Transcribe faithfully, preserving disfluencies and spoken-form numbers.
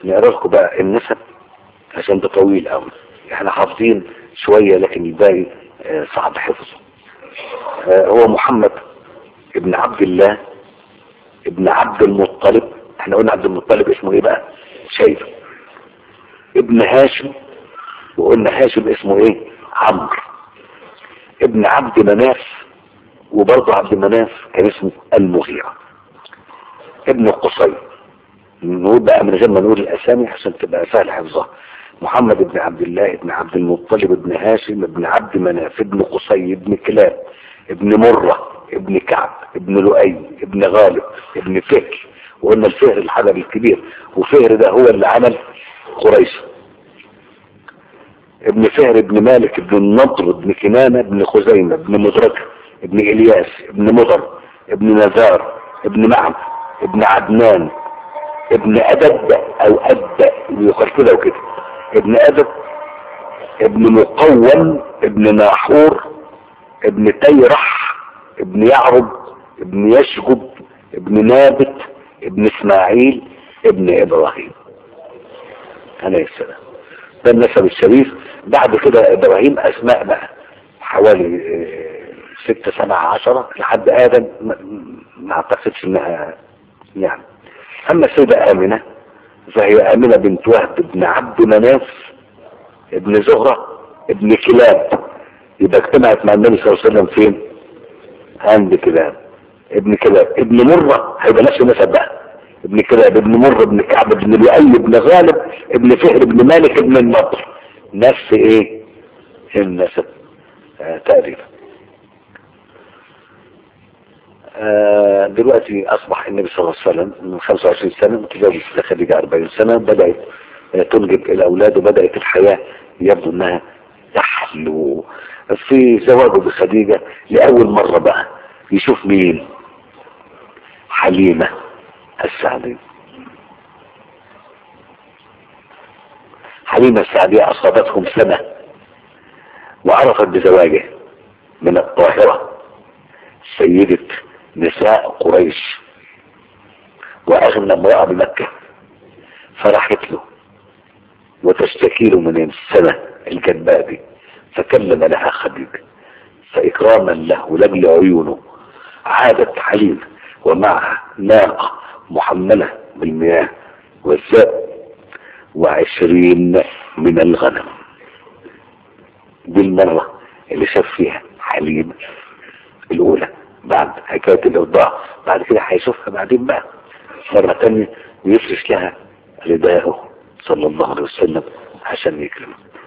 نقرا لكم بقى النسب عشان ده طويل قوي، احنا حافظين شوية لكن الباقي آه صعب حفظه. آه هو محمد ابن عبد الله ابن عبد المطلب، احنا قلنا عبد المطلب اسمه ايه بقى؟ شيبة. ابن هاشم، وقلنا هاشم اسمه ايه؟ عمرو. ابن عبد مناف، وبرضه عبد مناف كان اسمه المغيرة. ابن قصي، نقول بقى من غير ما نقول الاسامي عشان تبقى سهل حفظها. محمد ابن عبد الله ابن عبد المطلب ابن هاشم ابن عبد مناف ابن قصي ابن كلاب ابن مرة ابن كعب ابن لؤي ابن غالب ابن فهر، وقلنا الفهر الحجر الكبير، وفهر ده هو اللي عمل قريش. ابن فهر ابن مالك ابن النضر ابن كنانة ابن خزيمة ابن مدركة ابن إلياس ابن مضر ابن نزار ابن معن ابن عدنان ابن أدب أو أدب يقال كده وكده، ابن أدب ابن مقوم ابن ناحور ابن تيرح ابن يعرب ابن يشجب ابن نابت ابن اسماعيل ابن ابراهيم عليه السلام. ده النسب الشريف. بعد كده ابراهيم اسماء بقى حوالي ستة سبعة عشرة لحد ادم ما اعتقدش انها يعني. اما السيدة امنة فهي امنة بنت وهب ابن عبد مناف ابن زهرة ابن كلاب، يبقى اجتمعت مع النبي صلى الله عليه وسلم فين؟ عند كلاب. ابن كلاب ابن مرة هيبقى نفس النسب بقى، ابن كلاب ابن مرة ابن كعب ابن لؤي ابن غالب ابن فهر ابن مالك ابن النضر، نفس ايه النسب آه تقريبا. آه دلوقتي اصبح النبي صلى الله عليه وسلم من خمسة وعشرين سنة متزوج السيدة خديجة أربعين سنة، بدأت آه تنجب الاولاد وبدأت الحياة يبدو انها تحلو. في زواجه بخديجة لأول مرة بقى يشوف مين؟ حليمة السعدية. حليمة السعدية أصابتهم سنة وعرفت بزواجه من الطاهرة سيدة نساء قريش وأغنى امرأة بمكة، فرحت له وتشتكي له من السنة الكذبة دي، فكلم لها خديجة فإكراما له لجل عيونه عادت حليمة ومعها ناقة محملة بالمياه والزاء وعشرين من الغنم. دي المرة اللي شاف فيها حليمة الأولى بعد حكاية الإرضاع، بعد كده هيشوفها بعدين بقى مرة تانية ويفرش لها رداءه صلى الله عليه وسلم عشان يكرمه.